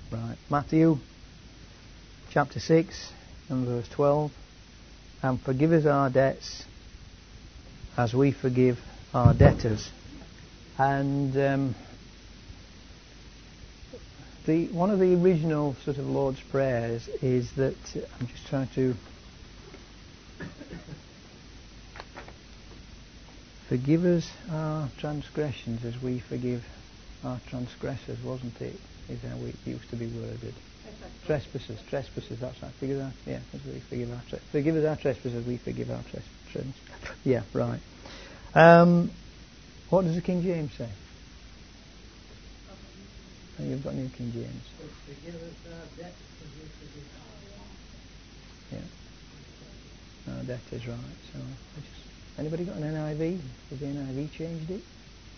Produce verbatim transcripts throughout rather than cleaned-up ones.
Right. Matthew chapter six and verse twelve. And forgive us our debts as we forgive our debtors. And um, the one of the original sort of Lord's prayers is that uh, I'm just trying to forgive us our transgressions as we forgive our transgressors, wasn't it? Is how it used to be worded. Trespasses, trespasses, that's right. Forgive us, yeah, as we forgive our tre- forgive us our trespasses, we forgive our trespasses. Yeah, right. Um, what does the King James say? Oh, you've got New King James. Forgive us our debts as we forgive. Yeah. No, that is right. So, I just, anybody got an N I V? Has the N I V changed it?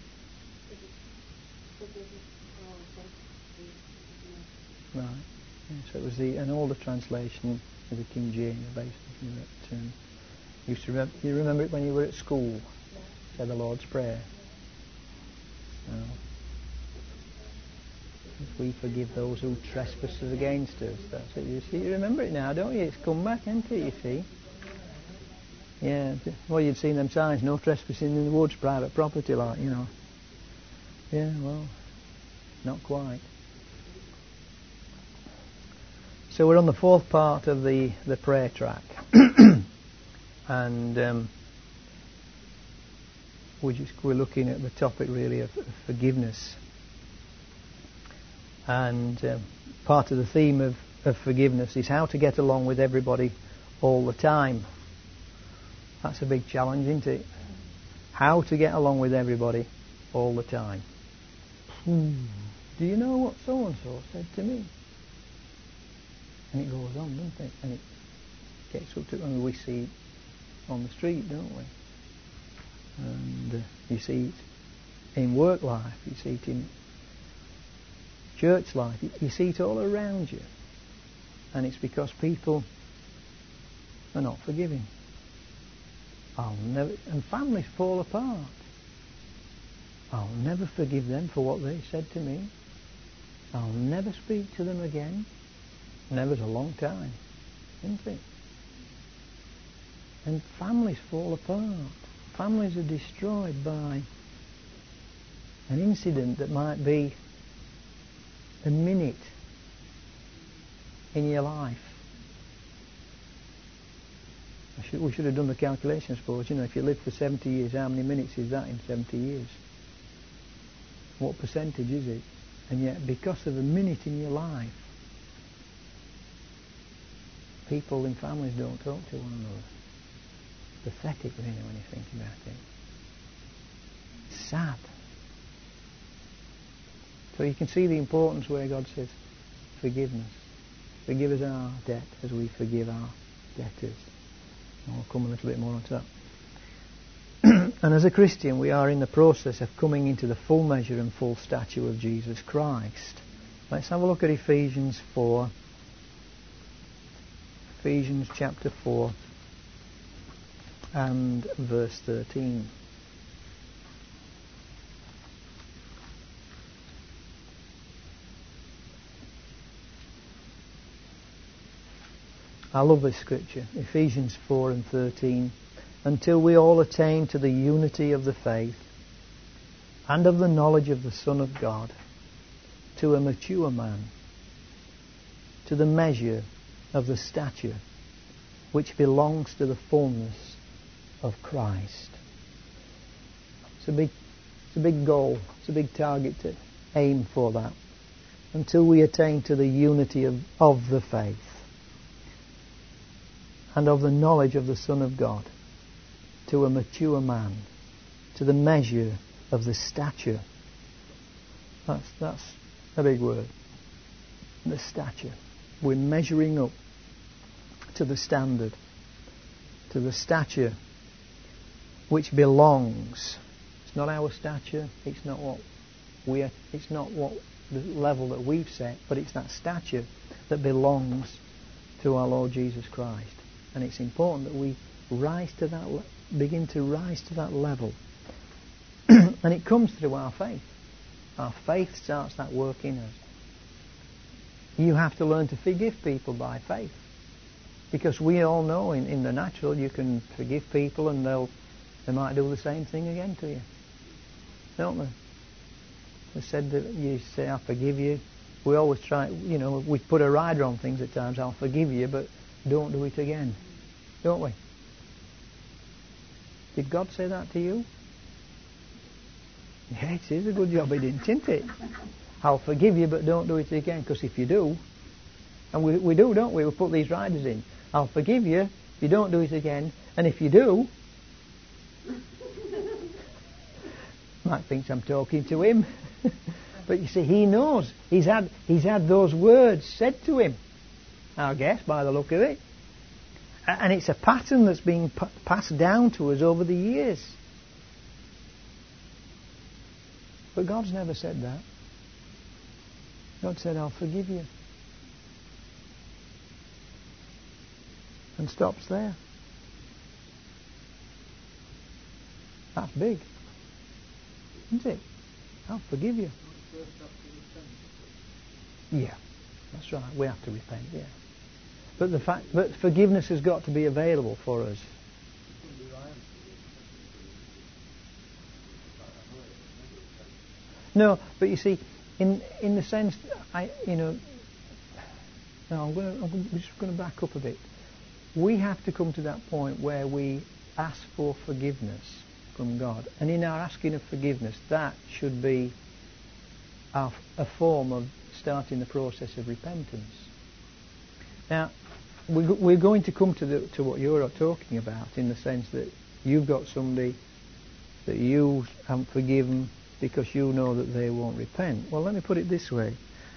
Right. Yeah, so it was the an older translation of the King James, basically. That um, used to rem- you remember it when you were at school? Yeah. Said the Lord's Prayer. So, if we forgive those who trespass against us. That's it. You see, you remember it now, don't you? It's come back, hasn't it? You see. Yeah. Well, you'd seen them signs: no trespassing in the woods, private property, like you know. Yeah. Well, not quite. So we're on the fourth part of the, the prayer track. And um, we're, just, we're looking at the topic really of, of forgiveness. And um, part of the theme of, of forgiveness is how to get along with everybody all the time. That's a big challenge, isn't it? How to get along with everybody all the time. Hmm. Do you know what so-and-so said to me? And it goes on, doesn't it? And it gets up to it when we see it on the street, don't we? And uh, you see it in work life, you see it in church life, you, you see it all around you. And it's because people are not forgiving. I'll never, and families fall apart. I'll never forgive them for what they said to me. I'll never speak to them again. Never's a long time, isn't it? And families fall apart. Families are destroyed by an incident that might be a minute in your life. I should, we should have done the calculations for us. You know, if you live for seventy years, how many minutes is that in seventy years? What percentage is it? And yet, because of a minute in your life, people in families don't talk to one another. It's pathetic, really, when you think about it. It's sad. So you can see the importance where God says, forgiveness. Forgive us our debt as we forgive our debtors. And I'll come a little bit more onto that. And as a Christian, we are in the process of coming into the full measure and full stature of Jesus Christ. Let's have a look at Ephesians four. Ephesians chapter four and verse thirteen. I love this scripture. Ephesians four and thirteen. Until we all attain to the unity of the faith and of the knowledge of the Son of God, to a mature man, to the measure of the stature which belongs to the fullness of Christ. It's a big, it's a big goal. It's a big target to aim for that. Until we attain to the unity of, of the faith and of the knowledge of the Son of God, to a mature man, to the measure of the stature. That's, that's a big word. The stature. We're measuring up to the standard, to the stature which belongs. It's not our stature. It's not what we are, it's not what the level that we've set, but it's that stature that belongs to our Lord Jesus Christ. And it's important that we rise to that, begin to rise to that level. And it comes through our faith. Our faith starts that work in us. you have to learn to forgive people by faith. Because we all know in, in the natural you can forgive people and they'll they might do the same thing again to you. Don't they? They said that you say, I forgive you. We always try, you know, we put a rider on things at times, I'll forgive you, but don't do it again. Don't we? Did God say that to you? Yeah, it is a good job he didn't, isn't it? I'll forgive you, but don't do it again, because if you do, and we, we do, don't we? We put these riders in. I'll forgive you, you don't do it again, and if you do, Mike thinks I'm talking to him. But you see, he knows. He's had he's had those words said to him, I guess, by the look of it. And it's a pattern that's being p- passed down to us over the years. But God's never said that. God said, I'll forgive you. And stops there. That's big. Isn't it? I'll forgive you. Yeah, that's right. We have to repent, yeah. But the fact, but forgiveness has got to be available for us. No, but you see, in in the sense, I you know, no, I'm going to I'm just going to back up a bit. We have to come to that point where we ask for forgiveness from God, and in our asking of forgiveness, that should be our, a form of starting the process of repentance. Now, we're going to come to the, to what you're talking about, in the sense that you've got somebody that you haven't forgiven because you know that they won't repent. Well, let me put it this way.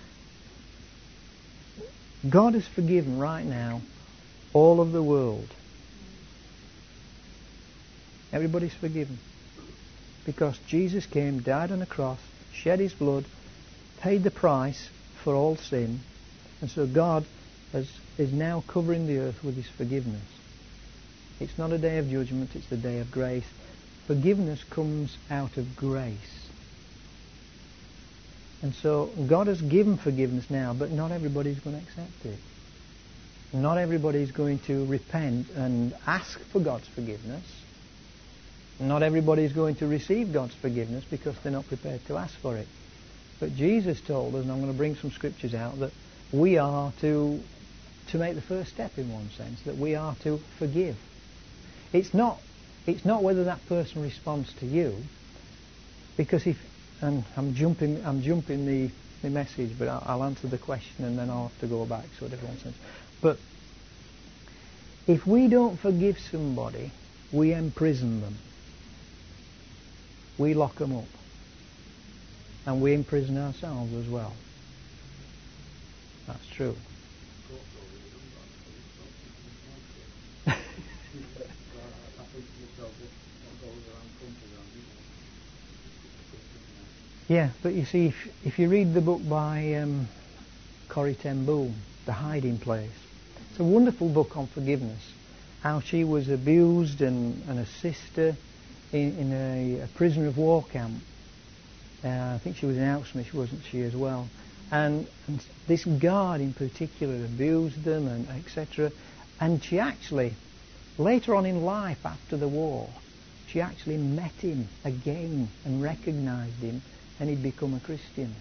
God has forgiven right now all of the world. Everybody's forgiven. Because Jesus came, died on a cross, shed his blood, paid the price for all sin, and so God has, is now covering the earth with his forgiveness. It's not a day of judgment, it's the day of grace. Forgiveness comes out of grace. And so God has given forgiveness now, but not everybody's going to accept it. Not everybody's going to repent and ask for God's forgiveness. Not everybody's going to receive God's forgiveness because they're not prepared to ask for it. But Jesus told us, and I'm going to bring some scriptures out, that we are to to make the first step in one sense, that we are to forgive. It's not it's not whether that person responds to you, because if and I'm jumping I'm jumping the, the message, but I'll, I'll answer the question and then I'll have to go back, sort of one sense. But if we don't forgive somebody, we imprison them. We lock them up. And we imprison ourselves as well. That's true. Yeah, but you see, if, if you read the book by um, Corrie ten Boom, The Hiding Place, it's a wonderful book on forgiveness. How she was abused and, and a sister in, in a, a prisoner of war camp. Uh, I think she was in Auschwitz, wasn't she, as well? And, and this guard in particular abused them, and et cetera. And she actually, later on in life after the war, she actually met him again and recognised him, and he'd become a Christian.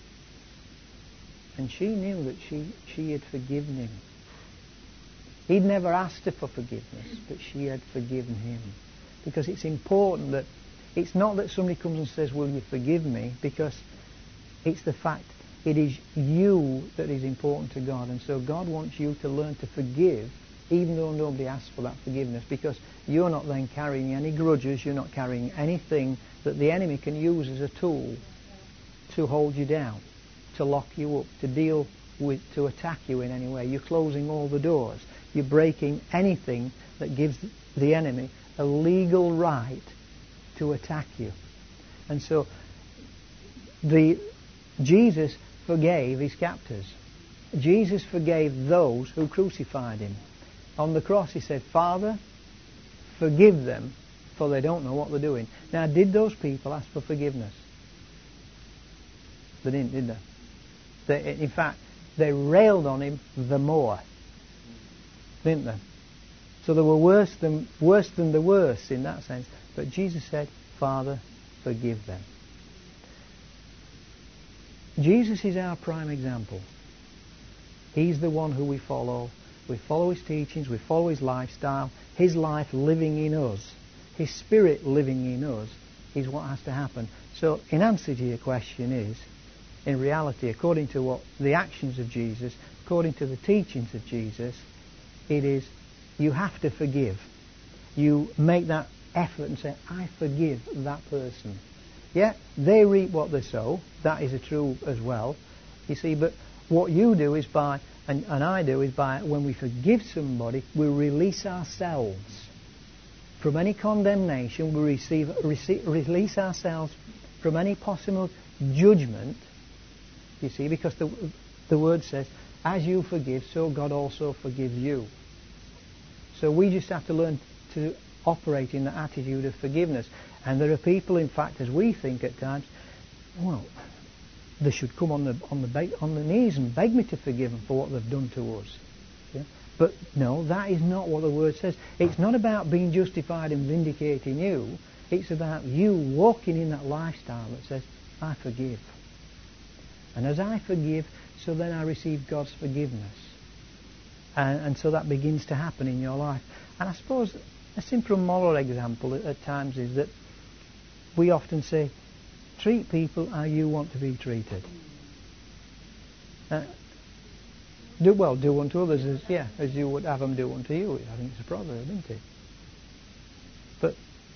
And she knew that she, she had forgiven him. He'd never asked her for forgiveness, but she had forgiven him. Because it's important that it's not that somebody comes and says, will you forgive me? Because it's the fact it is you that is important to God. And so God wants you to learn to forgive, even though nobody asks for that forgiveness. Because you're not then carrying any grudges, you're not carrying anything that the enemy can use as a tool to hold you down, to lock you up, to deal with, to attack you in any way. You're closing all the doors. You're breaking anything that gives the enemy a legal right to attack you. And so the Jesus forgave his captors. Jesus forgave those who crucified him. On the cross he said, Father, forgive them, for they don't know what they're doing. Now, did those people ask for forgiveness? They didn't, did they? they in fact, they railed on him the more. Didn't they? So they were worse than, worse than the worst in that sense. But Jesus said, Father, forgive them. Jesus is our prime example. He's the one who we follow. We follow his teachings, we follow his lifestyle, his life living in us, his spirit living in us is what has to happen. So in answer to your question is, in reality, according to what the actions of Jesus, according to the teachings of Jesus, it is you have to forgive. You make that effort and say, I forgive that person. Yeah, they reap what they sow. That is a true as well. You see, but what you do is by, and, and I do, is by when we forgive somebody, we release ourselves from any condemnation. We receive, receive, release ourselves from any possible judgment. You see, because the the word says, as you forgive, so God also forgives you. So we just have to learn to operate in the attitude of forgiveness. And there are people, in fact, as we think at times, well, they should come on the on the ba- on the knees and beg me to forgive them for what they've done to us. Yeah? But no, that is not what the word says. It's not about being justified and vindicating you. It's about you walking in that lifestyle that says, I forgive. And as I forgive, so then I receive God's forgiveness. And, and so that begins to happen in your life. And I suppose a simple moral example at, at times is that we often say, treat people how you want to be treated. Uh, do well, do unto others as yeah, as you would have them do unto you. I think it's a proverb, isn't it? But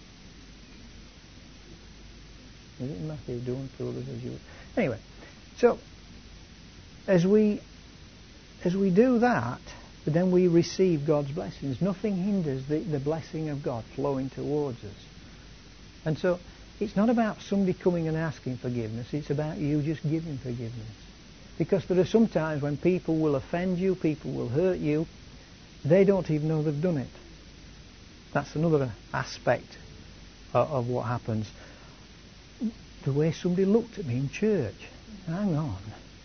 is it Matthew? Do unto others as you would. Anyway, so as we as we do that, then we receive God's blessings. Nothing hinders the, the blessing of God flowing towards us. And so it's not about somebody coming and asking forgiveness. It's about you just giving forgiveness. Because there are some times when people will offend you, people will hurt you. They don't even know they've done it. That's another aspect of, of what happens. The way somebody looked at me in church. Hang on.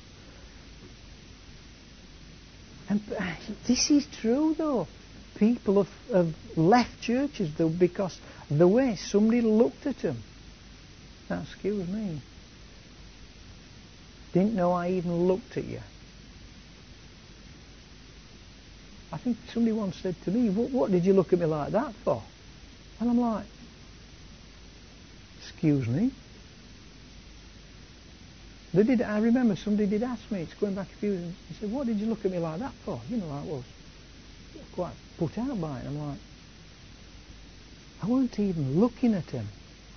And this is true, though. People have, have left churches though because of the way somebody looked at them. Now, excuse me. Didn't know I even looked at you. I think somebody once said to me, what, what did you look at me like that for? And I'm like, excuse me. They did. I remember somebody did ask me, it's going back a few years, he said, what did you look at me like that for? You know, I was quite put out by it. I'm like, I weren't even looking at him.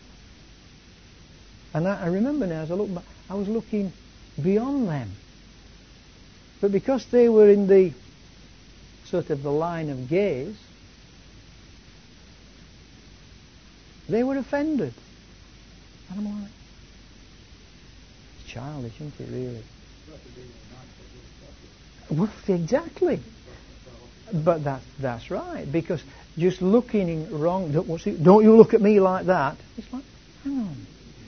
And I, I remember now, as I look back, I was looking beyond them. But because they were in the sort of the line of gaze, they were offended. And I'm like, it's childish, isn't it, really? Well, exactly. But that's, that's right. Because just looking wrong, don't, what's it, don't you look at me like that. It's like, hang on.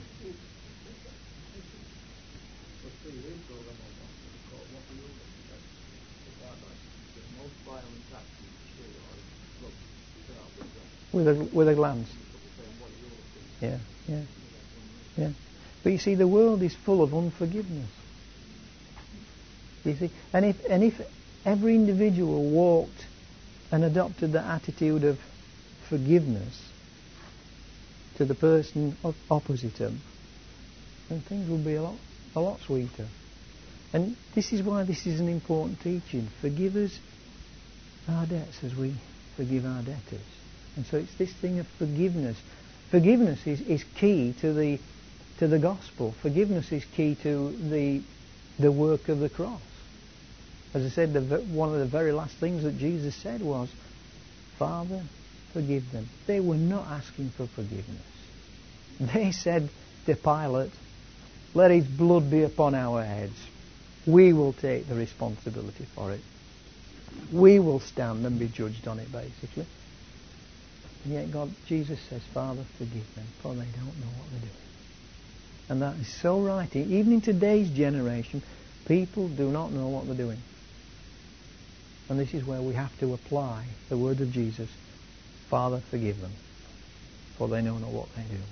With a, with a glance. Yeah, yeah, yeah. But you see, the world is full of unforgiveness. You see, and if and if every individual walked and adopted the attitude of forgiveness to the person opposite them, then things would be a lot a lot sweeter. And this is why this is an important teaching. Forgive us our debts as we forgive our debtors. And so it's this thing of forgiveness. Forgiveness is, is key to the to the gospel. Forgiveness is key to the the work of the cross. As I said, the, one of the very last things that Jesus said was, Father, forgive them. They were not asking for forgiveness. They said to Pilate, let his blood be upon our heads. We will take the responsibility for it. We will stand and be judged on it, basically. And yet God, Jesus says, Father, forgive them, for they don't know what they're doing. And that is so right. Even in today's generation, People do not know what they're doing. And this is where we have to apply the word of Jesus. Father, forgive them, for they know not what they do.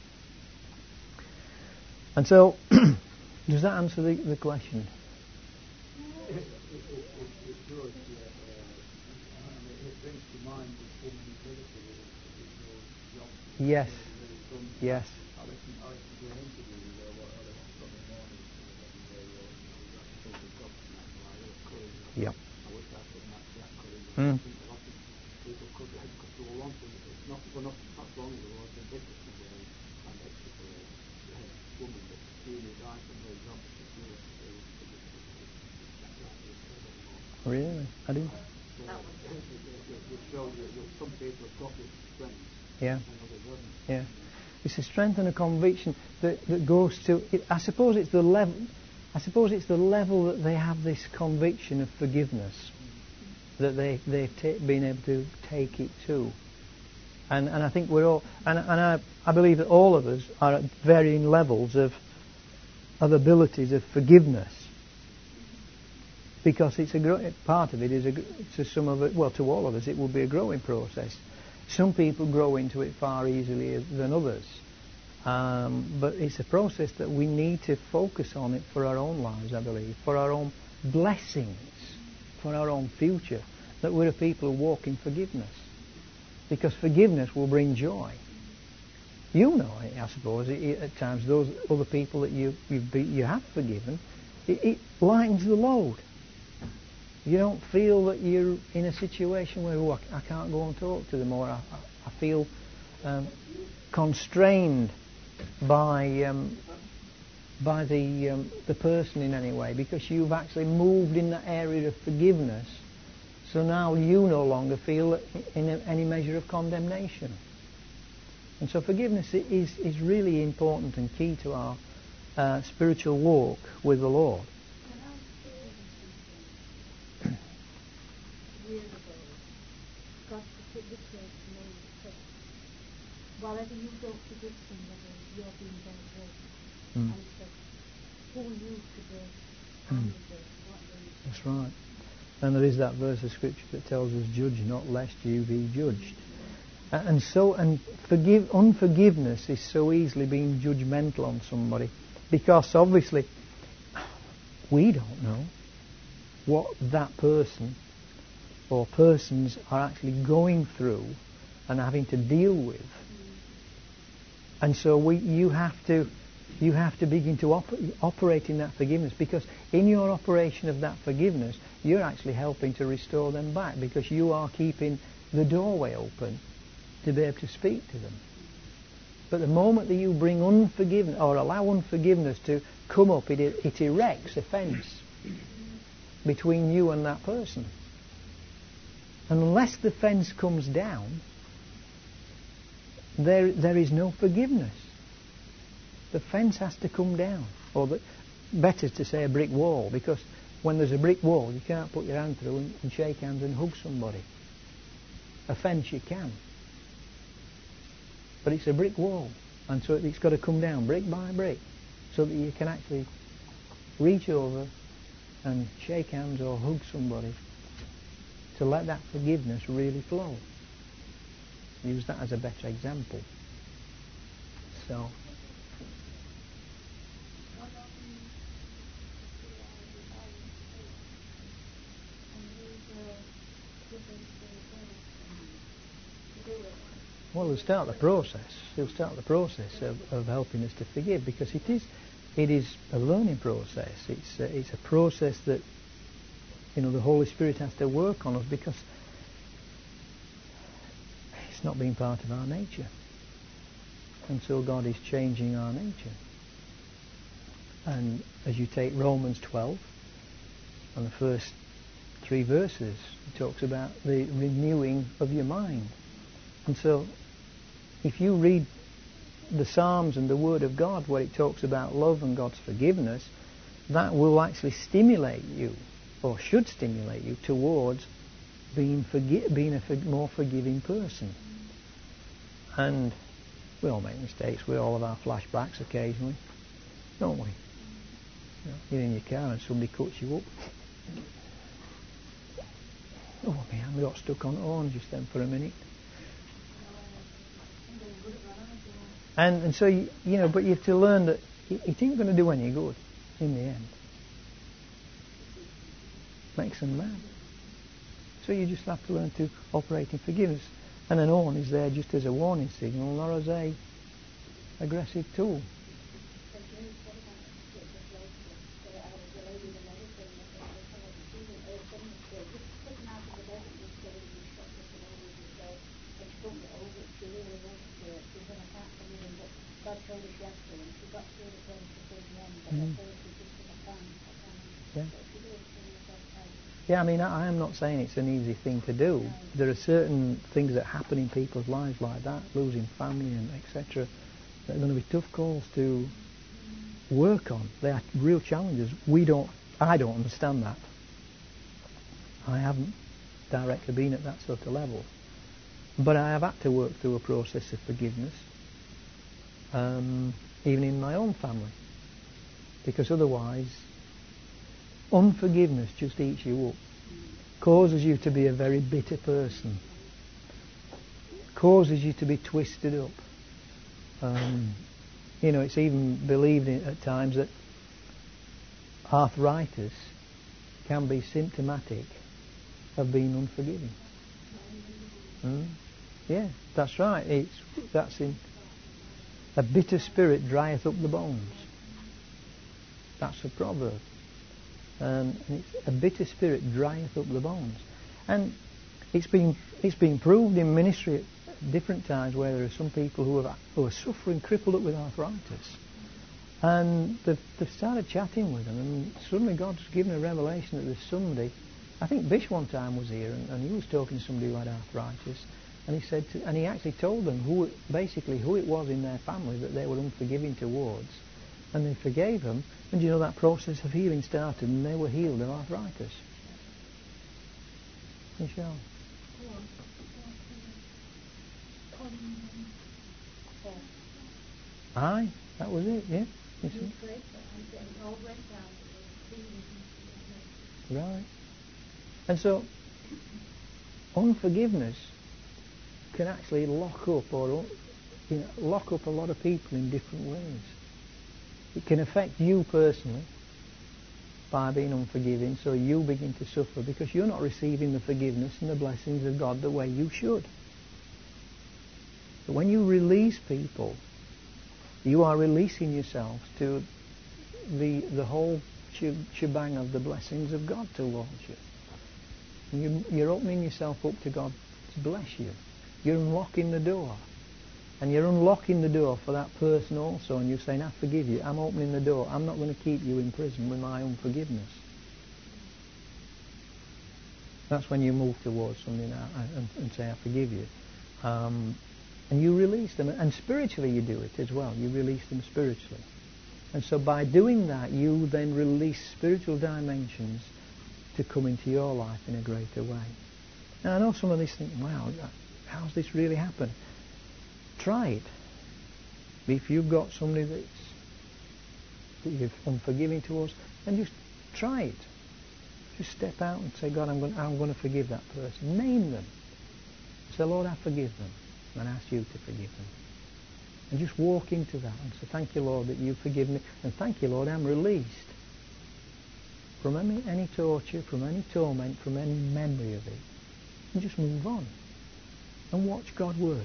And so, does that answer the, the question? It, it, it, it does, yeah. Uh, I mean, it brings to mind the humility of your job. Yes. Yes. I listened, I listened to an interview uh, what I listened from the morning uh, radio, and it was actually the doctor, and that's why I was courage. Yep. I wish I could match that courage. Mm. I think a lot of people could, could do a lot of it. It's not, well, not, not long ago, I was in business with a an electrical uh, woman that really died from her job that she did. Really? I didn't. It shows that some people have got this strength. Yeah. And others haven't. Yeah. It's a strength and a conviction that, that goes to. It, I suppose it's the level. I suppose it's the level that they have this conviction of forgiveness, that they they've ta- been able to take it to. And and I think we're all. And and I I believe that all of us are at varying levels of of abilities of forgiveness. Because it's a gro- part of it is a, to some of it, well, to all of us, it will be a growing process. Some people grow into it far easier than others, um, but it's a process that we need to focus on it for our own lives, I believe, for our own blessings, for our own future. That we're a people who walk in forgiveness, because forgiveness will bring joy. You know it, I suppose. It, it, at times, those other people that you you've be, you have forgiven, it, it lightens the load. You don't feel that you're in a situation where, oh, I can't go and talk to them, or I, I feel um, constrained by um, by the um, the person in any way, because you've actually moved in that area of forgiveness. So now you no longer feel in any measure of condemnation. And so forgiveness is is really important and key to our uh, spiritual walk with the Lord. Years ago, God put it this way to me, he said, whatever you don't forgive somebody, you're being very great. Mm. And he said, who are you to break? Mm. That's right. And there is that verse of Scripture that tells us, judge not lest you be judged. Uh, and so, and forgive, unforgiveness is so easily being judgmental on somebody, because obviously we don't know what that person or persons are actually going through and having to deal with. And so we, you have to you have to begin to op- operate in that forgiveness, because in your operation of that forgiveness, you're actually helping to restore them back, because you are keeping the doorway open to be able to speak to them. But the moment that you bring unforgiveness or allow unforgiveness to come up, it, it erects a fence between you and that person. And unless the fence comes down, there there is no forgiveness. The fence has to come down, or the, better to say a brick wall, because when there's a brick wall, you can't put your hand through and, and shake hands and hug somebody. A fence you can, but it's a brick wall, and so it's got to come down brick by brick, so that you can actually reach over and shake hands or hug somebody, to let that forgiveness really flow. Use that as a better example. So. Well, he'll start the process. He'll start the process of, of helping us to forgive, because it is, it is a learning process. It's a, it's a process that, you know, the Holy Spirit has to work on us, because it's not been part of our nature. And so God is changing our nature. And as you take Romans twelve, and the first three verses, it talks about the renewing of your mind. And so, if you read the Psalms and the Word of God, where it talks about love and God's forgiveness, that will actually stimulate you, or should stimulate you, towards being forgi- being a for- more forgiving person. And we all make mistakes. We all have our flashbacks occasionally, don't we? You know, you're in your car and somebody cuts you up. Oh, my hand got stuck on on just then for a minute. And and so, you, you know, but you have to learn that it, it ain't going to do any good in the end. Makes them mad. So you just have to learn to operate in forgiveness. And an on is there just as a warning signal, not as a aggressive tool. Mm. Yeah. Yeah, I mean, I, I am not saying it's an easy thing to do. There are certain things that happen in people's lives like that, losing family and et cetera, that are going to be tough calls to work on. They are real challenges. We don't, I don't understand that. I haven't directly been at that sort of level. But I have had to work through a process of forgiveness, um, even in my own family. Because otherwise, unforgiveness just eats you up, causes you to be a very bitter person, causes you to be twisted up. Um, you know, it's even believed in, at times that arthritis can be symptomatic of being unforgiving. Mm? Yeah, that's right. It's that's in a bitter spirit drieth up the bones. That's a proverb. Um, and it's a bitter spirit drieth up the bones. And it's been it's been proved in ministry at different times where there are some people who are who are suffering, crippled up with arthritis. And they've, they've started chatting with them, and suddenly God's given a revelation that there's somebody. I think Bish one time was here, and, and he was talking to somebody who had arthritis, and he said, to, and he actually told them who, basically, who it was in their family that they were unforgiving towards, and they forgave them. And you know, that process of healing started, and they were healed of arthritis. Michelle. Aye, that was it. Yeah. You see? Right. And so, unforgiveness can actually lock up or you know, lock up a lot of people in different ways. It can affect you personally by being unforgiving, so you begin to suffer because you're not receiving the forgiveness and the blessings of God the way you should. But when you release people, you are releasing yourselves to the the whole shebang of the blessings of God towards you. And you you're opening yourself up to God to bless you. You're unlocking the door. And you're unlocking the door for that person also, and you're saying, I forgive you, I'm opening the door, I'm not going to keep you in prison with my unforgiveness. That's when you move towards something and, and say, I forgive you. Um, and you release them, and spiritually you do it as well, you release them spiritually. And so by doing that, you then release spiritual dimensions to come into your life in a greater way. Now I know some of these think, wow, how's this really happened? Try it. If you've got somebody that's that you're unforgiving towards, then just try it. Just step out and say, God, I'm going, I'm going to forgive that person. Name them. Say, Lord, I forgive them. And I ask you to forgive them. And just walk into that and say, thank you, Lord, that you forgive me. And thank you, Lord, I'm released from any, any torture, from any torment, from any memory of it. And just move on. And watch God work.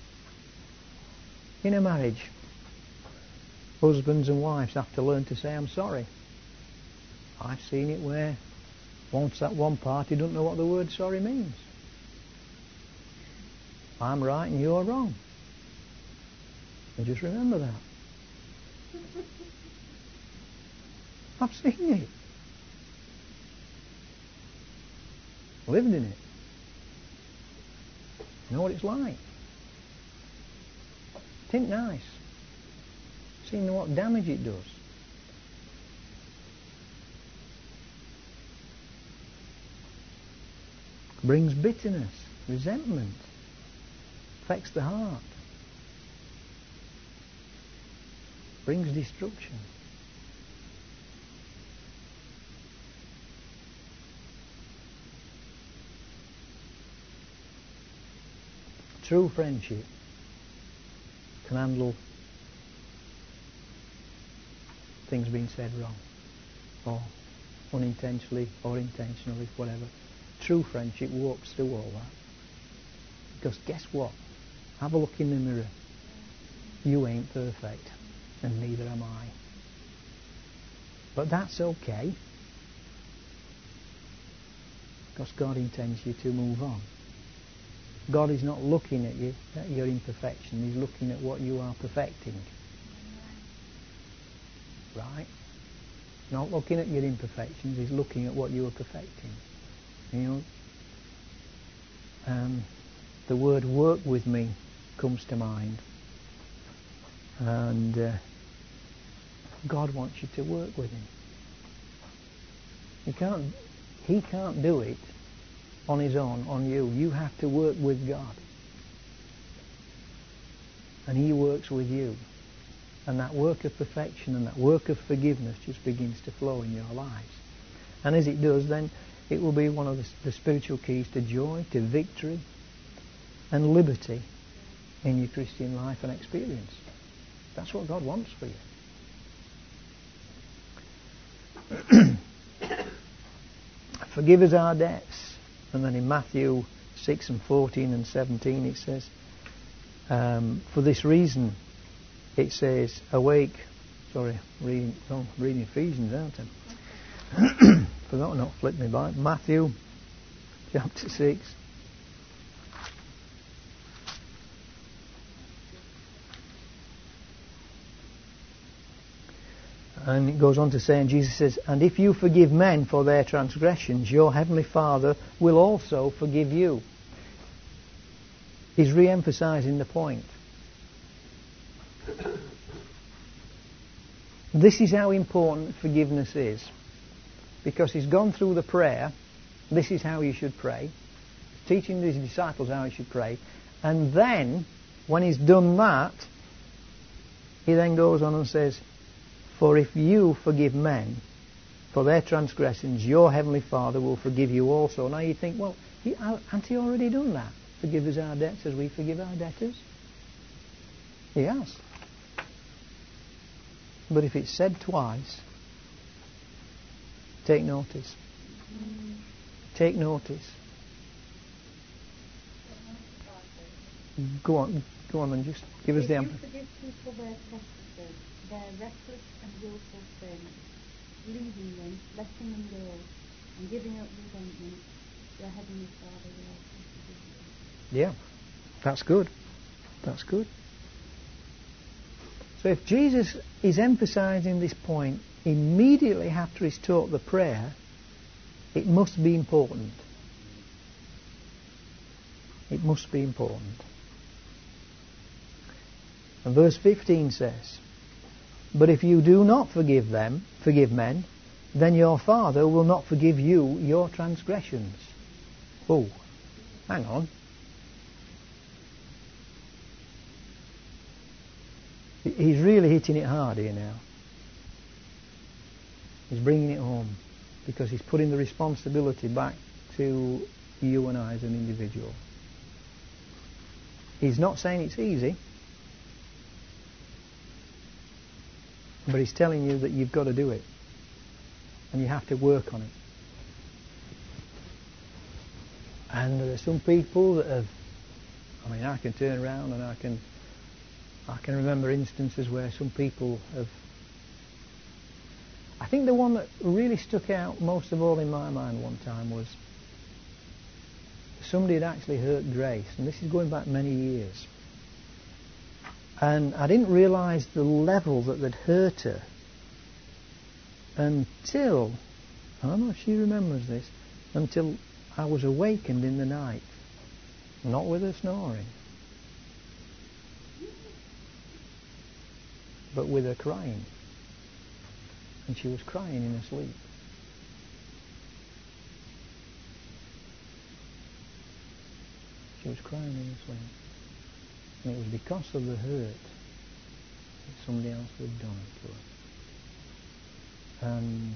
In a marriage, husbands and wives have to learn to say, I'm sorry. I've seen it where once that one party doesn't know what the word sorry means. I'm right and you're wrong. And just remember that. I've seen it. Lived in it. Know what it's like. It ain't nice. Seeing what damage it does. Brings bitterness, resentment, affects the heart, brings destruction. true friendship can handle things being said wrong, or unintentionally or intentionally, whatever. True friendship walks through all that. Because guess what? Have a look in the mirror. You ain't perfect, and neither am I. But that's okay, because God intends you to move on. God is not looking at you, at your imperfection. He's looking at what you are perfecting. Right? Not looking at your imperfections. He's looking at what you are perfecting. You know, um, the word "work with me" comes to mind, and uh, God wants you to work with Him. He can't. He can't do it on His own, on you. You have to work with God. And He works with you. And that work of perfection and that work of forgiveness just begins to flow in your lives. And as it does, then it will be one of the, the spiritual keys to joy, to victory, and liberty in your Christian life and experience. That's what God wants for you. Forgive us our debts. And then in Matthew six and fourteen and seventeen it says, um, for this reason, it says, awake. Sorry, reading, oh, reading Ephesians, aren't I? Forgot not to flip me by. Matthew chapter six. And it goes on to say, and Jesus says, and if you forgive men for their transgressions, your heavenly Father will also forgive you. He's re-emphasizing the point. This is how important forgiveness is. Because he's gone through the prayer, this is how you should pray, teaching his disciples how he should pray, and then, when he's done that, he then goes on and says, for if you forgive men for their transgressions, your heavenly Father will forgive you also. Now you think, well, he, hasn't he already done that? Forgive us our debts as we forgive our debtors? He has. But if it's said twice, take notice. Mm. Take notice. Go on, go on and just give us the answer. If you forgive people their trespasses, their reckless and willful sins, leaving them, letting them go, and giving up resentment, your heavenly Father will also forgive you. Yeah, that's good. That's good. So if Jesus is emphasizing this point immediately after he's taught the prayer, it must be important. It must be important. And verse fifteen says, but if you do not forgive them, forgive men, then your Father will not forgive you your transgressions. Oh, hang on. He's really hitting it hard here now. He's bringing it home because he's putting the responsibility back to you and I as an individual. He's not saying it's easy, but he's telling you that you've got to do it and you have to work on it. And there are some people that have, I mean, I can turn around and I can I can remember instances where some people have, I think the one that really stuck out most of all in my mind one time was somebody had actually hurt Grace, and this is going back many years. And I didn't realise the level that they'd hurt her until, I don't know if she remembers this, until I was awakened in the night, not with her snoring, but with her crying. And she was crying in her sleep. She was crying in her sleep. And it was because of the hurt that somebody else had done to her. And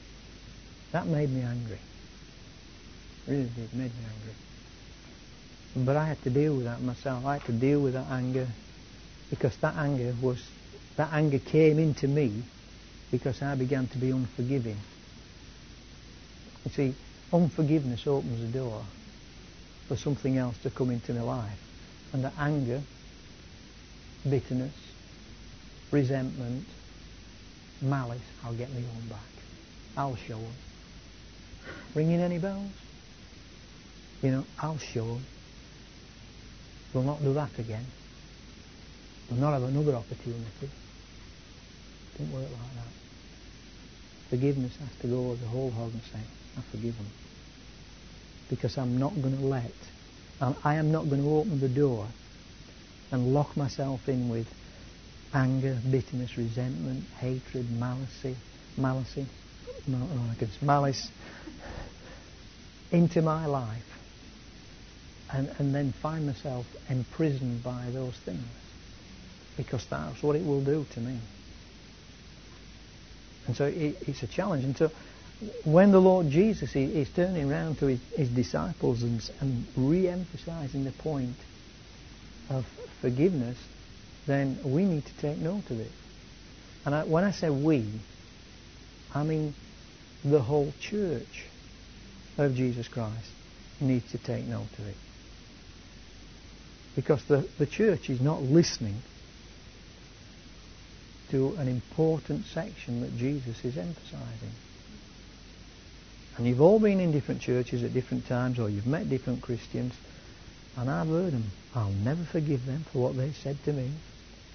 that made me angry. Really did, made me angry. But I had to deal with that myself. I had to deal with that anger because that anger was that anger came into me because I began to be unforgiving. You see, unforgiveness opens the door for something else to come into my life. And that anger, bitterness, resentment, malice, I'll get me own back. I'll show them. Ringing any bells? You know, I'll show them. We'll not do that again. We'll not have another opportunity. Don't work like that. Forgiveness has to go as a whole hog and say, I forgive them. Because I'm not going to let, and I am not going to open the door and lock myself in with anger, bitterness, resentment, hatred, malice, malice, no, no, I can malice into my life, and and then find myself imprisoned by those things, because that's what it will do to me. And so it, it's a challenge. And so when the Lord Jesus is, is turning around to his, his disciples and, and re-emphasizing the point of forgiveness, then we need to take note of it. And I, when I say we, I mean the whole church of Jesus Christ needs to take note of it. Because the, the church is not listening to an important section that Jesus is emphasizing. And you've all been in different churches at different times, or you've met different Christians, and I've heard them. I'll never forgive them for what they said to me.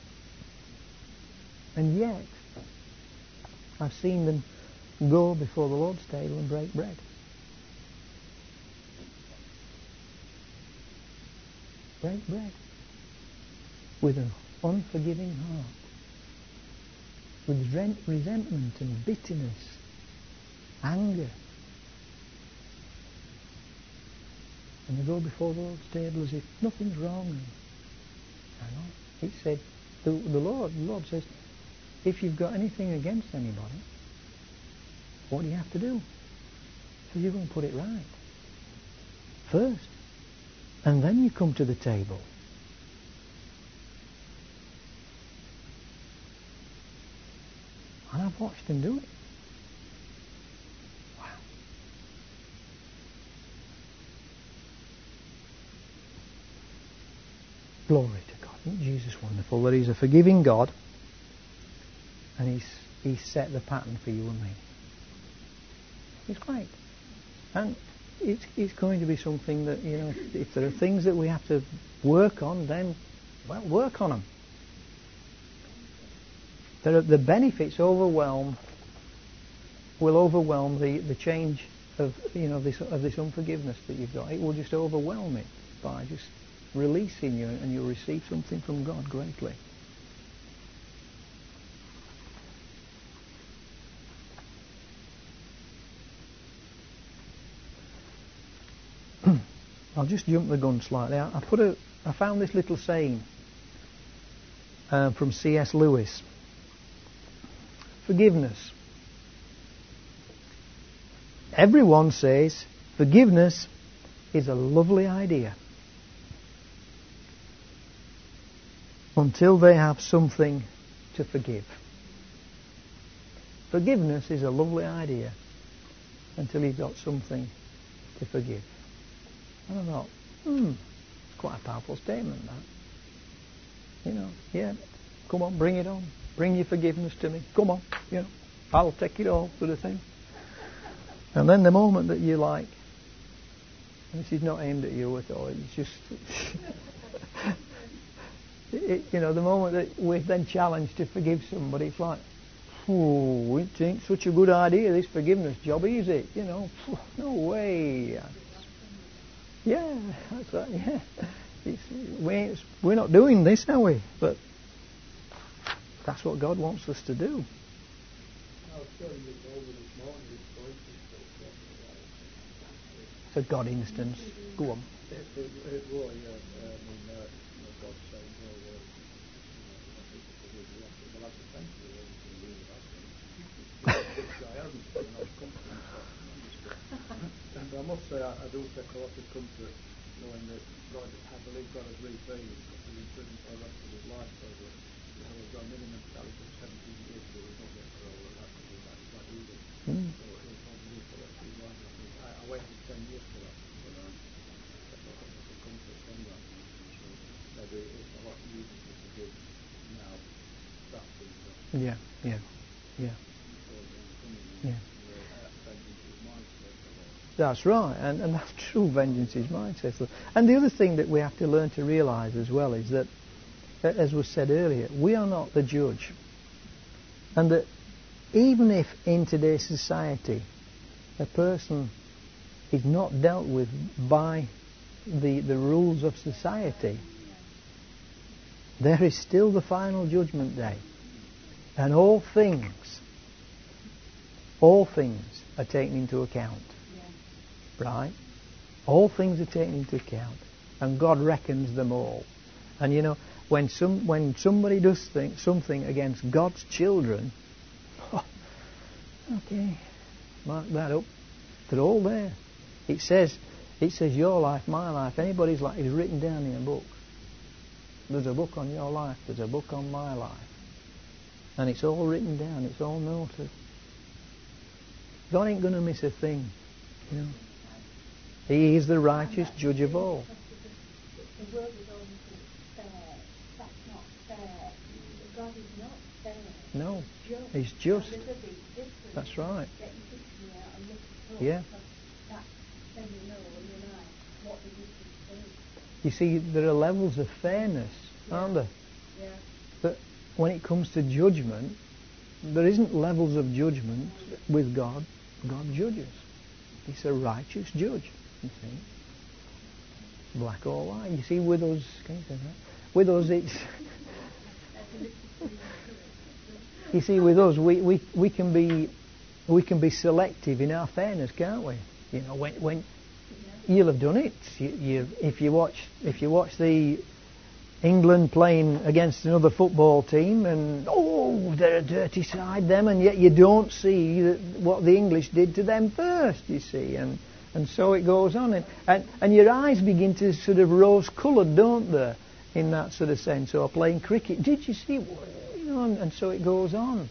And yet, I've seen them go before the Lord's table and break bread. Break bread. With an unforgiving heart. With resentment and bitterness, anger. And they go before the Lord's table as if nothing's wrong. I know. It said, the, the Lord, the Lord says, if you've got anything against anybody, what do you have to do? So you're going to put it right first, and then you come to the table. And I've watched him do it. Wow. Glory to God. Isn't Jesus wonderful that he's a forgiving God, and he's, he's set the pattern for you and me. It's great. And it's, it's going to be something that, you know, if, if there are things that we have to work on, then, well, work on them. There are, the benefits overwhelm, will overwhelm the, the change of, you know, this of this unforgiveness that you've got. It will just overwhelm it by just releasing you, and you'll receive something from God greatly. I'll just jump the gun slightly. I, I put a, I found this little saying uh, from C S Lewis. Forgiveness. Everyone says forgiveness is a lovely idea until they have something to forgive. Forgiveness is a lovely idea until you've got something to forgive. And I thought, hmm, it's quite a powerful statement, that. You know, yeah, come on, bring it on. Bring your forgiveness to me. Come on, you know, I'll take it all, sort of thing. And then the moment that you like, and this is not aimed at you at all, it's just, it, you know, the moment that we're then challenged to forgive somebody, it's like, oh, it ain't such a good idea, this forgiveness job, is it? You know, no way. Yeah, that's right, yeah. It's, we're, we're not doing this, are we? But that's what God wants us to do. It's a God instance. Go on. And I must say, I, I do take a lot of comfort knowing that God, I believe God has repaid him because he's in prison for the rest of his life. So that you know, we've got a minimum salary of seventeen years, so we don't get parole, and that could be that, that easy. Mm. So he'll probably live for the rest of his life. I, think. I, I waited ten years for that, but um, I thought I could come to from that. So maybe it's a lot easier to forgive now. That's been done. Yeah, yeah, yeah. Yeah. That's right, and, and that's true. Vengeance is mine, says the Lord. And the other thing that we have to learn to realise as well is that, as was said earlier, we are not the judge. And that even if in today's society a person is not dealt with by the, the rules of society, there is still the final judgment day. And all things, all things are taken into account. Right? All things are taken into account, and God reckons them all. And you know, when some when somebody does think something against God's children, oh, okay, mark that up. They're all there. It says, it says your life, my life. Anybody's life is written down in a book. There's a book on your life. There's a book on my life, and it's all written down. It's all noted. God ain't going to miss a thing, you know. He is the righteous judge of all. The world is always fair. That's not fair. God is not fair. No, just. He's just. There's a big difference. That's right. Get your dictionary out and look it up. Yeah. That's then you know in your life what the difference is. You see, there are levels of fairness, Yeah. aren't there? Yeah. But when it comes to judgment, there isn't levels of judgment with God. God judges. He's a righteous judge. You see, black or white. You see, with us, can you say that? With us, it's. You see, with us, we, we, we can be we can be selective in our fairness, can't we? You know, when when you'll have done it. You, you, if you watch if you watch the England playing against another football team, and oh, they're a dirty side, them, and yet you don't see that what the English did to them first. You see, and. And so it goes on. And, and, and your eyes begin to sort of rose-coloured, don't they, in that sort of sense, or playing cricket. Did you see? You know, and, and so it goes on.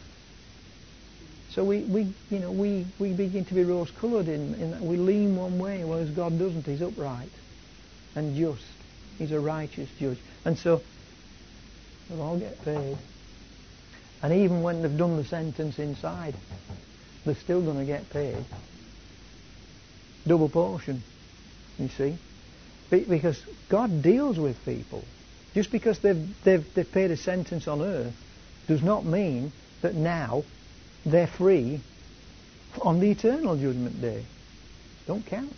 So we, we you know, we, we begin to be rose-coloured in, in that we lean one way, whereas God doesn't. He's upright and just. He's a righteous judge. And so they'll all get paid. And even when they've done the sentence inside, they're still going to get paid. Double portion, you see, because God deals with people. Just because they've, they've they've paid a sentence on earth does not mean that now they're free on the eternal judgment day. Don't count.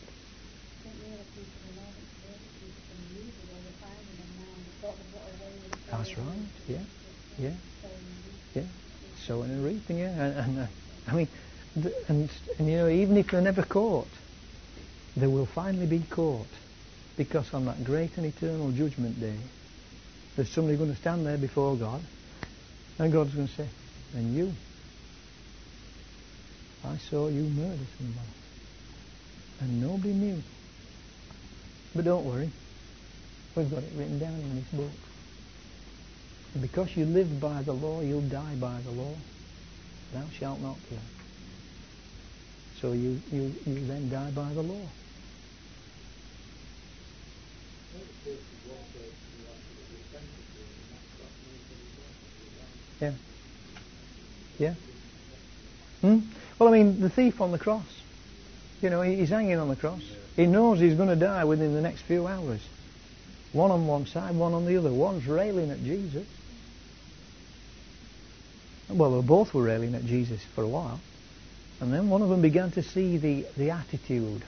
That's right. Yeah, yeah, yeah. Sowing and reaping. Yeah, and, and uh, I mean, th- and and you know, even if they're never caught, they will finally be caught, because on that great and eternal judgment day, there's somebody going to stand there before God, and God's going to say, and you, I saw you murder somebody, and nobody knew. But don't worry, we've got it written down in this book. And because you live by the law, you'll die by the law. Thou shalt not kill. So you, you, you then die by the law. Yeah. Yeah. Hmm? Well, I mean, the thief on the cross. You know, he's hanging on the cross. He knows he's going to die within the next few hours. One on one side, one on the other. One's railing at Jesus. Well, they both were railing at Jesus for a while. And then one of them began to see the, the attitude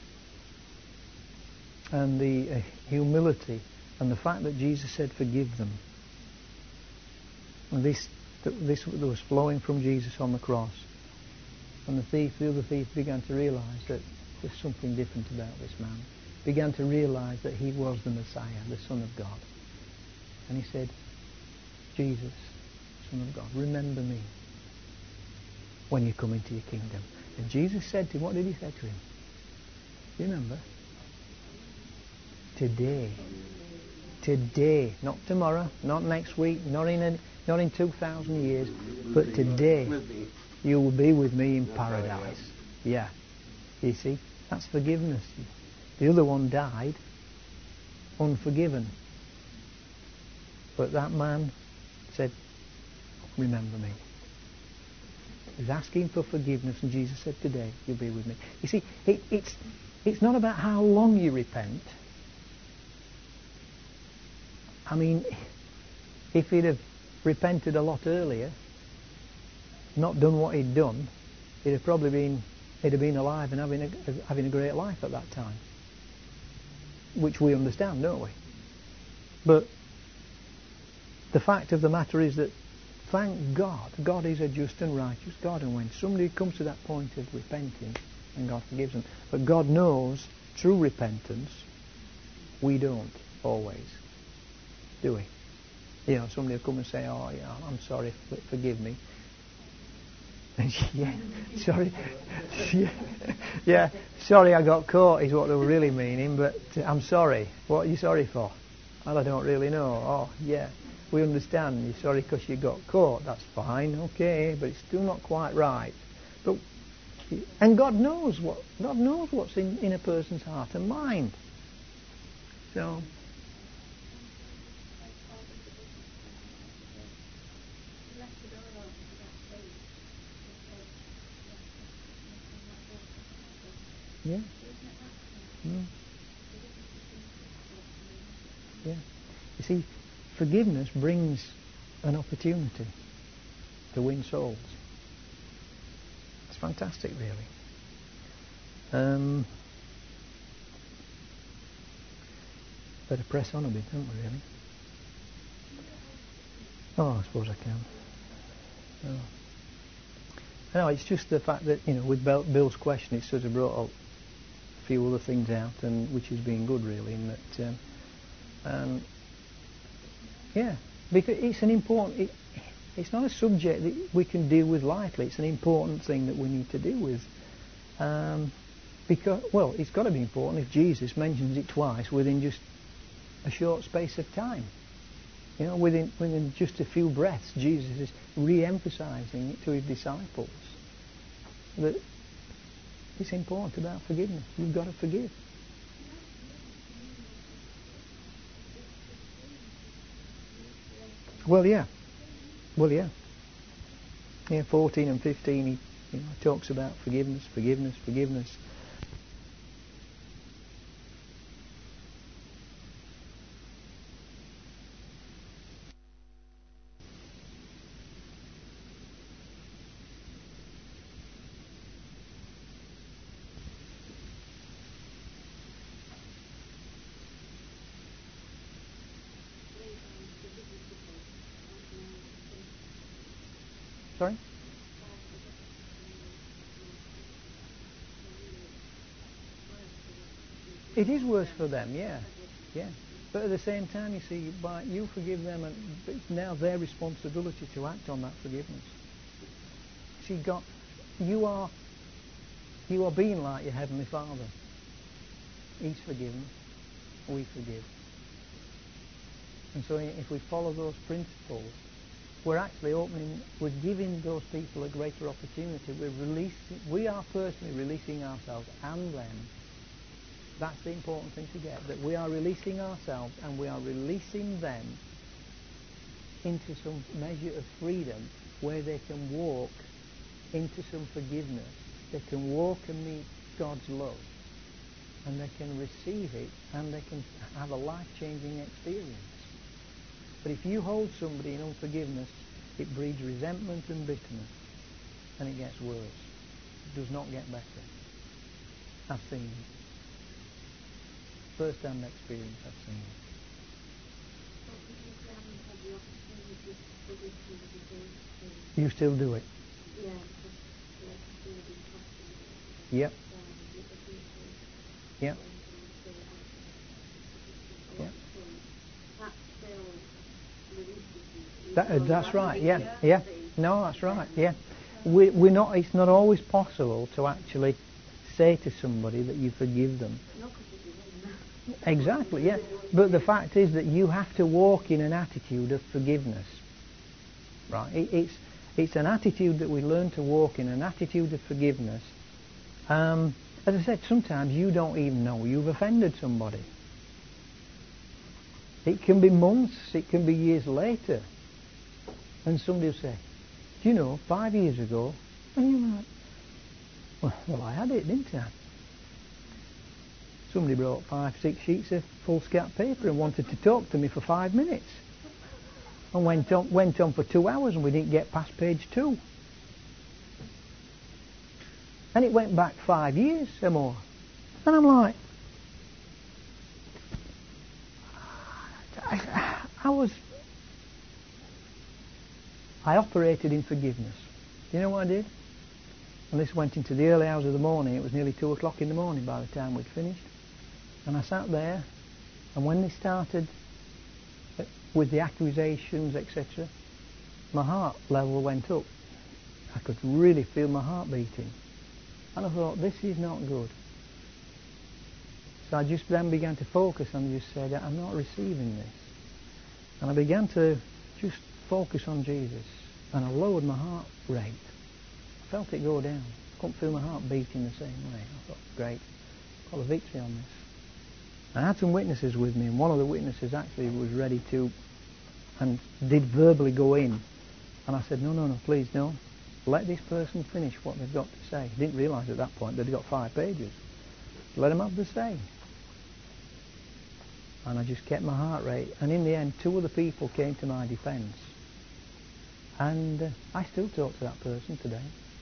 and the uh, humility and the fact that Jesus said, forgive them. And this, this that was flowing from Jesus on the cross. And the thief, the other thief, began to realise that there's something different about this man. Began to realise that he was the Messiah, the Son of God. And he said, Jesus, Son of God, remember me when you come into your kingdom. And Jesus said to him, what did he say to him? Do you remember? Today. Today. Not tomorrow, not next week, not in a, not in two thousand years, but today you will be with me in paradise. Yeah. You see? That's forgiveness. The other one died unforgiven. But that man said, remember me. He was asking for forgiveness, and Jesus said, today you'll be with me. You see, it, it's, it's not about how long you repent. I mean, if he'd have repented a lot earlier, not done what he'd done, he'd have probably been, he'd have been alive and having a, having a great life at that time. Which we understand, don't we? But the fact of the matter is that, thank God, God is a just and righteous God, and when somebody comes to that point of repenting, and God forgives them, but God knows true repentance, we don't always, do we? You know, somebody will come and say, oh, yeah, I'm sorry, forgive me. yeah, sorry, yeah, yeah, sorry I got caught is what they were really meaning, but uh, I'm sorry. What are you sorry for? Well, I don't really know. Oh, yeah, we understand. You're sorry because you got caught. That's fine, okay, but it's still not quite right. But and God knows what God knows what's in, in a person's heart and mind. So. Yeah. Mm. Yeah. You see, forgiveness brings an opportunity to win souls. It's fantastic, really. Um, better press on a bit, don't we, really? Oh, I suppose I can. Oh. No, it's just the fact that, you know, with Bill's question, it's sort of brought up a few other things out, and which has been good, really, in that, um, um, yeah, because it's an important, it, it's not a subject that we can deal with lightly. It's an important thing that we need to deal with, um, because, well, it's got to be important if Jesus mentions it twice within just a short space of time. You know, within within just a few breaths, Jesus is re-emphasizing it to his disciples that it's important about forgiveness. You've got to forgive. Well, yeah. Well, yeah. Yeah, fourteen and fifteen, he you know, talks about forgiveness, forgiveness, forgiveness. Sorry? It is worse for them, yeah, yeah. But at the same time, you see, by you forgive them, and it's now their responsibility to act on that forgiveness. See, God, you are, you are being like your Heavenly Father. He's forgiven, we forgive. And so, if we follow those principles, we're actually opening, we're giving those people a greater opportunity. We're releasing, we are personally releasing ourselves and them. That's the important thing to get, that we are releasing ourselves and we are releasing them into some measure of freedom where they can walk into some forgiveness. They can walk and meet God's love, and they can receive it, and they can have a life-changing experience. But if you hold somebody in unforgiveness, it breeds resentment and bitterness, and it gets worse. It does not get better. I've seen it. First-hand experience, I've seen it. You still do it? Yep. Yep. Yep. That, uh, that's right. Yeah. Yeah. No, that's right. Yeah. We, we're not. It's not always possible to actually say to somebody that you forgive them. Exactly, yeah. But the fact is that you have to walk in an attitude of forgiveness. Right? It, it's it's an attitude that we learn to walk in, an attitude of forgiveness. Um, as I said, sometimes you don't even know you've offended somebody. It can be months, it can be years later. And somebody will say, do you know, five years ago, and you're like, well, well, I had it, didn't I? Somebody brought five, six sheets of foolscap paper and wanted to talk to me for five minutes. And went on, went on for two hours and we didn't get past page two. And it went back five years or more. And I'm like, I, I was, I operated in forgiveness. Do you know what I did? And this went into the early hours of the morning. It was nearly two o'clock in the morning by the time we'd finished. And I sat there, and when they started with the accusations, et cetera, my heart level went up. I could really feel my heart beating. And I thought, this is not good. So I just then began to focus and just said, I'm not receiving this. And I began to just focus on Jesus. And I lowered my heart rate. I felt it go down. I couldn't feel my heart beating the same way. I thought, great, got a victory on this. I had some witnesses with me, and one of the witnesses actually was ready to, and did verbally go in. And I said, no, no, no, please, no. Let this person finish what they've got to say. I didn't realise at that point they'd got five pages. Let them have the say. And I just kept my heart rate. And in the end, two other people came to my defence. And uh, I still talk to that person today.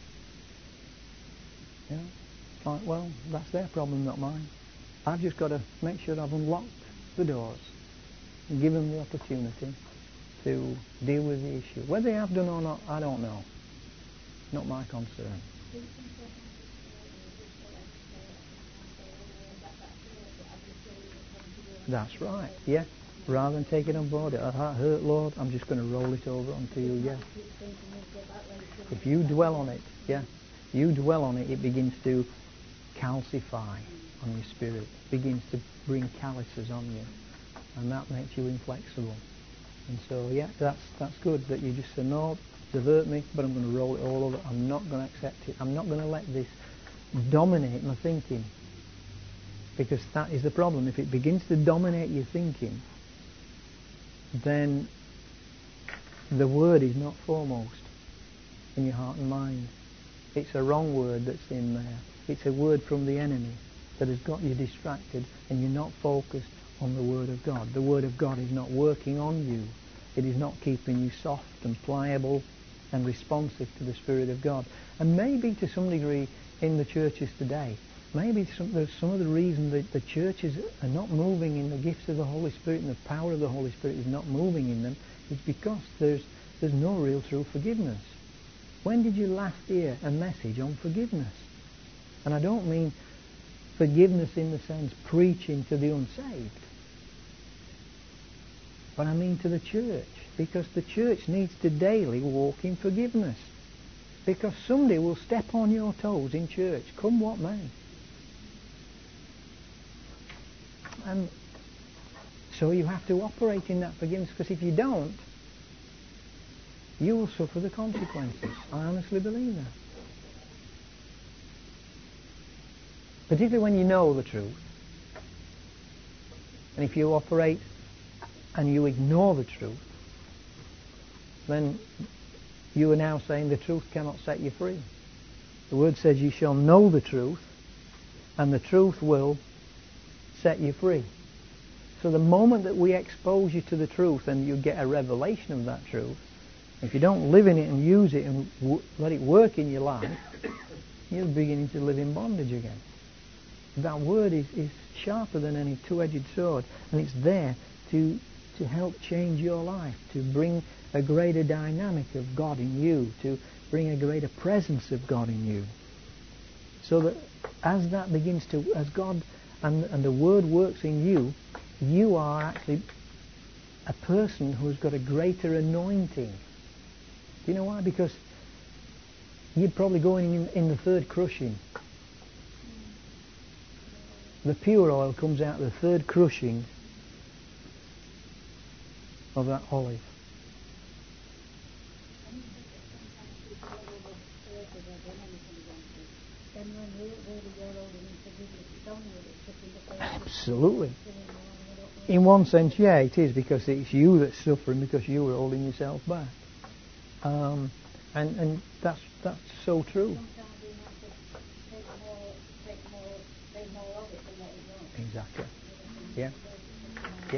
You know, it's like, well, that's their problem, not mine. I've just got to make sure I've unlocked the doors and give them the opportunity to deal with the issue. Whether they have done or not, I don't know. Not my concern. That's right, yeah. Rather than take it on board, oh, that hurt, Lord, I'm just going to roll it over onto you, yeah. If you dwell on it, yeah, you dwell on it, it begins to calcify on your spirit, begins to bring calluses on you, and that makes you inflexible. And so, yeah, that's that's good that you just say, no, they've hurt me, but I'm going to roll it all over. I'm not going to accept it. I'm not going to let this dominate my thinking, because that is the problem. If it begins to dominate your thinking, then the word is not foremost in your heart and mind. It's a wrong word that's in there. It's a word from the enemy that has got you distracted, and you're not focused on the Word of God. The Word of God is not working on you. It is not keeping you soft and pliable and responsive to the Spirit of God. And maybe to some degree in the churches today, maybe some, there's some of the reason that the churches are not moving in the gifts of the Holy Spirit and the power of the Holy Spirit is not moving in them, is because there's there's no real true forgiveness. When did you last hear a message on forgiveness? And I don't mean forgiveness in the sense preaching to the unsaved, but I mean to the church, because the church needs to daily walk in forgiveness, because somebody will step on your toes in church, come what may. And so you have to operate in that forgiveness, because if you don't, you will suffer the consequences. I honestly believe that. Particularly when you know the truth. And if you operate and you ignore the truth, then you are now saying the truth cannot set you free. The Word says you shall know the truth, and the truth will set you free. So the moment that we expose you to the truth and you get a revelation of that truth, if you don't live in it and use it and w- let it work in your life, you're beginning to live in bondage again. That word is, is sharper than any two-edged sword, and it's there to to help change your life, to bring a greater dynamic of God in you, to bring a greater presence of God in you. So that as that begins to, as God and, and the Word works in you, you are actually a person who's got a greater anointing. Do you know why? Because you're probably going in, in the third crushing. the pure oil comes out of the third crushing of that olive. Absolutely. In one sense, yeah, it is, because it's you that's suffering because you were holding yourself back. Um, and and that's that's so true. Exactly. Yeah. Yeah.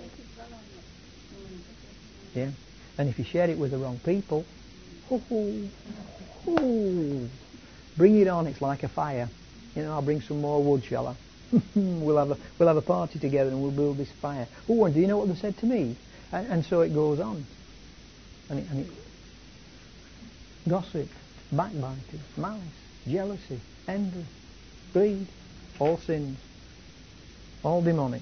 Yeah. And if you share it with the wrong people, hoo, hoo, hoo, bring it on. It's like a fire. You know, I'll bring some more wood, shall I? we'll have a we'll have a party together and we'll build this fire. Oh, and do you know what they said to me? And, and so it goes on. And it, and it gossip, backbiting, malice, jealousy, envy, greed, all sins, all demonic.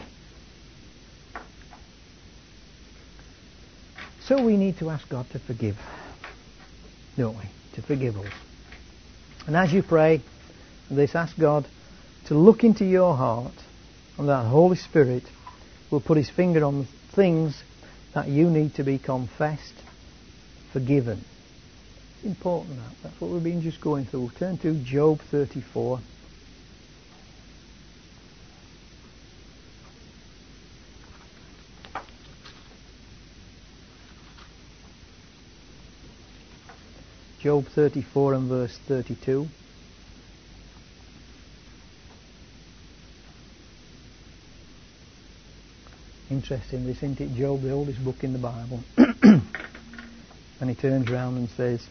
So we need to ask God to forgive, don't we? To forgive us. And as you pray this, ask God to look into your heart, and that Holy Spirit will put His finger on the things that you need to be confessed, forgiven. It's important that. That's what we've been just going through. Turn to Job thirty-four. Job thirty-four and verse thirty-two. Interesting, this, isn't it? Job, the oldest book in the Bible. And he turns around and says,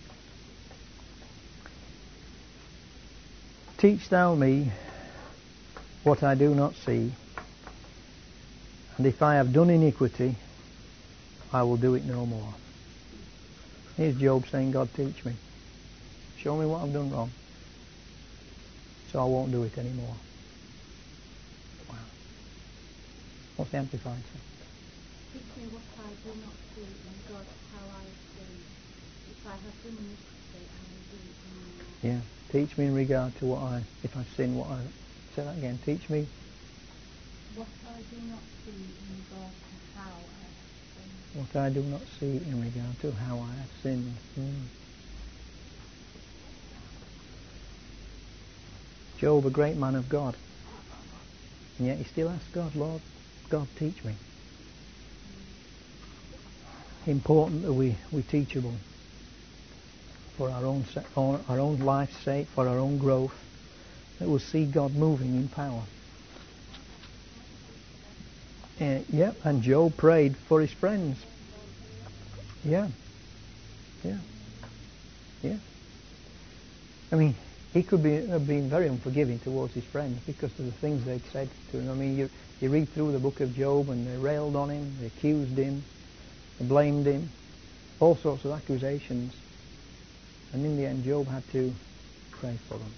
teach thou me what I do not see, and if I have done iniquity, I will do it no more. Here's Job saying, God, teach me. Show me what I've done wrong, so I won't do it anymore. Wow. What's the Amplified say? Teach me what I do not see, and God, how I sin. If I have done iniquity, I will do it no more. Yeah. Teach me in regard to what I, if I sin, what I, say that again. Teach me what I do not see in regard to how I have sinned. What I do not see in regard to how I have sinned. Mm. Job, a great man of God. And yet he still asks God, Lord, God, teach me. Important that we, we teachable. For our own, for our own life's sake, for our own growth. That we'll see God moving in power. Uh, yep, and Job prayed for his friends. Yeah. Yeah. Yeah. I mean, he could be have been very unforgiving towards his friends because of the things they'd said to him. I mean, you, you read through the book of Job and they railed on him, they accused him, they blamed him, all sorts of accusations. And in the end, Job had to pray for them.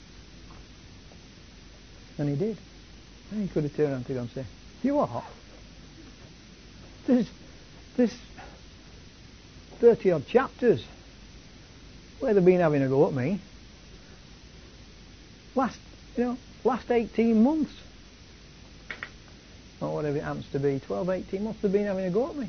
And he did. And he could have turned around to God and said, you what? This, this thirty odd chapters where they've been having a go at me. Last, you know, last eighteen months. Or whatever it happens to be, twelve, eighteen months they've been having a go at me.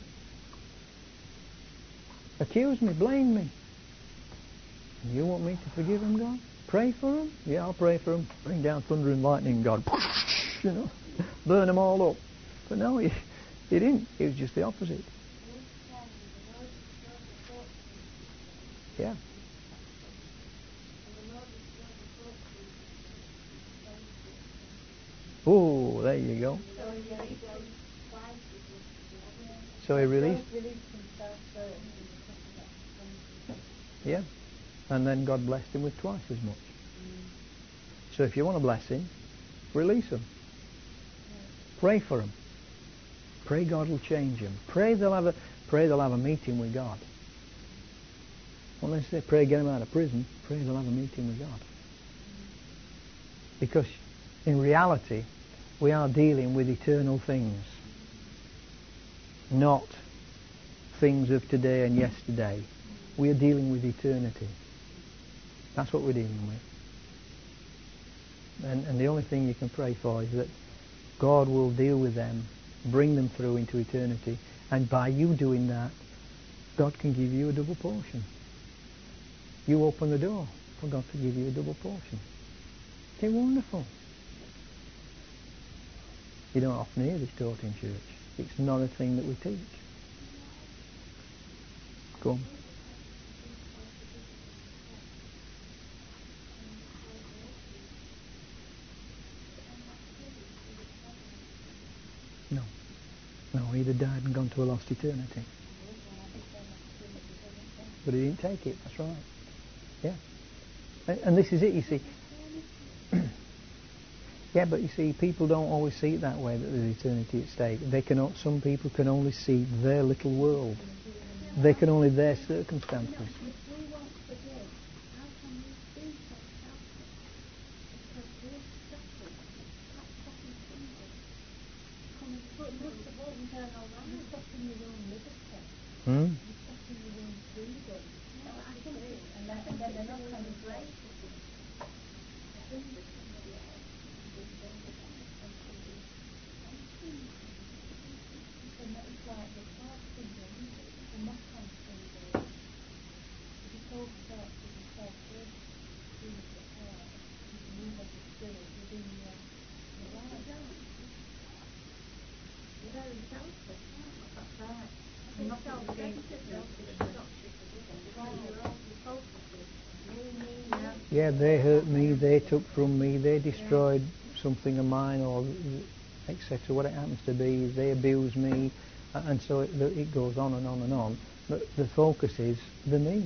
Accused me, blamed me. And you want me to forgive them, God? Pray for them? Yeah, I'll pray for them. Bring down thunder and lightning, God. You know, burn them all up. But no, he, he didn't. It was just the opposite. Yeah. Oh, there you go. So he released. Yeah. And then God blessed him with twice as much. So if you want a blessing, release them. Pray for them. Pray God will change them. Pray they'll have a pray they'll have a meeting with God. Well, let's say pray get them out of prison. Pray they'll have a meeting with God. Because in reality, we are dealing with eternal things, not things of today and yesterday. We are dealing with eternity. That's what we're dealing with. And, and the only thing you can pray for is that God will deal with them, bring them through into eternity, and by you doing that, God can give you a double portion. You open the door for God to give you a double portion. Isn't it wonderful? You don't often hear this taught in church. It's not a thing that we teach. Go on. No. No, he'd have died and gone to a lost eternity. But he didn't take it, that's right. Yeah. And, and this is it, you see. Yeah, but you see, people don't always see it that way, that there's eternity at stake. They can, some people can only see their little world. They can only their circumstances. Hmm? Yeah, they hurt me, they took from me, they destroyed something of mine, or et cetera. What it happens to be, they abuse me, and so it, it goes on and on and on. But the focus is the me.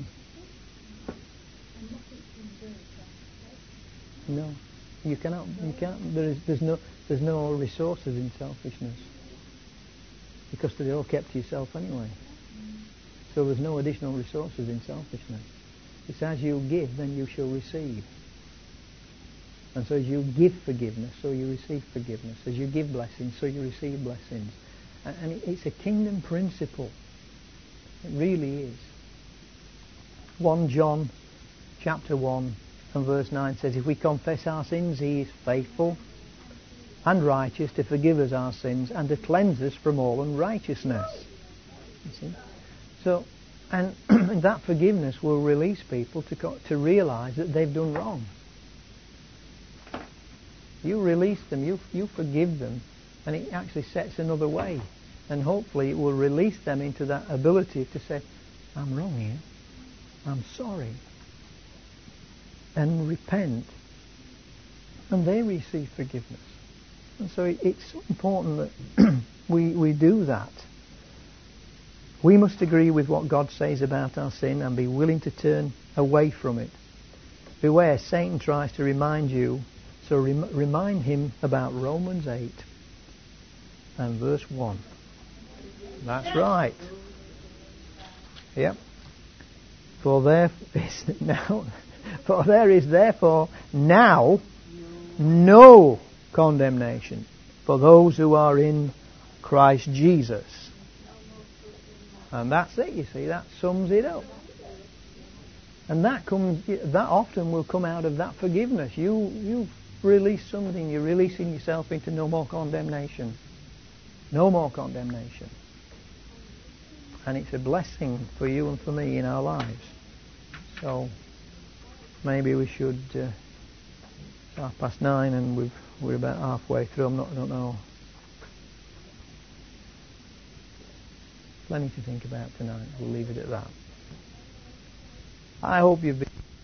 No, you cannot. You can't. There is. There's no. There's no resources in selfishness, because they're all kept to yourself anyway. So there's no additional resources in selfishness. It's as you give, then you shall receive. And so as you give forgiveness, so you receive forgiveness. As you give blessings, so you receive blessings. And it's a kingdom principle. It really is. First John chapter one and verse nine says, if we confess our sins, he is faithful and righteous to forgive us our sins and to cleanse us from all unrighteousness. You see? So, and that forgiveness will release people to to realise that they've done wrong. You release them, you you forgive them, and it actually sets another way. And hopefully it will release them into that ability to say, I'm wrong here, I'm sorry, and repent. And they receive forgiveness. And so it, it's so important that we, we do that. We must agree with what God says about our sin and be willing to turn away from it. Beware, Satan tries to remind you, so rem- remind him about Romans eight and verse one. That's right. Yep. For there is now, for there is therefore now no condemnation for those who are in Christ Jesus. And that's it, you see, that sums it up. And that comes, that often will come out of that forgiveness. You you release something, you're releasing yourself into no more condemnation. No more condemnation. And it's a blessing for you and for me in our lives. So maybe we should. Uh, it's half past nine, and we've, we're about halfway through. I'm not. I don't know. Plenty to think about tonight. We'll leave it at that. I hope you've been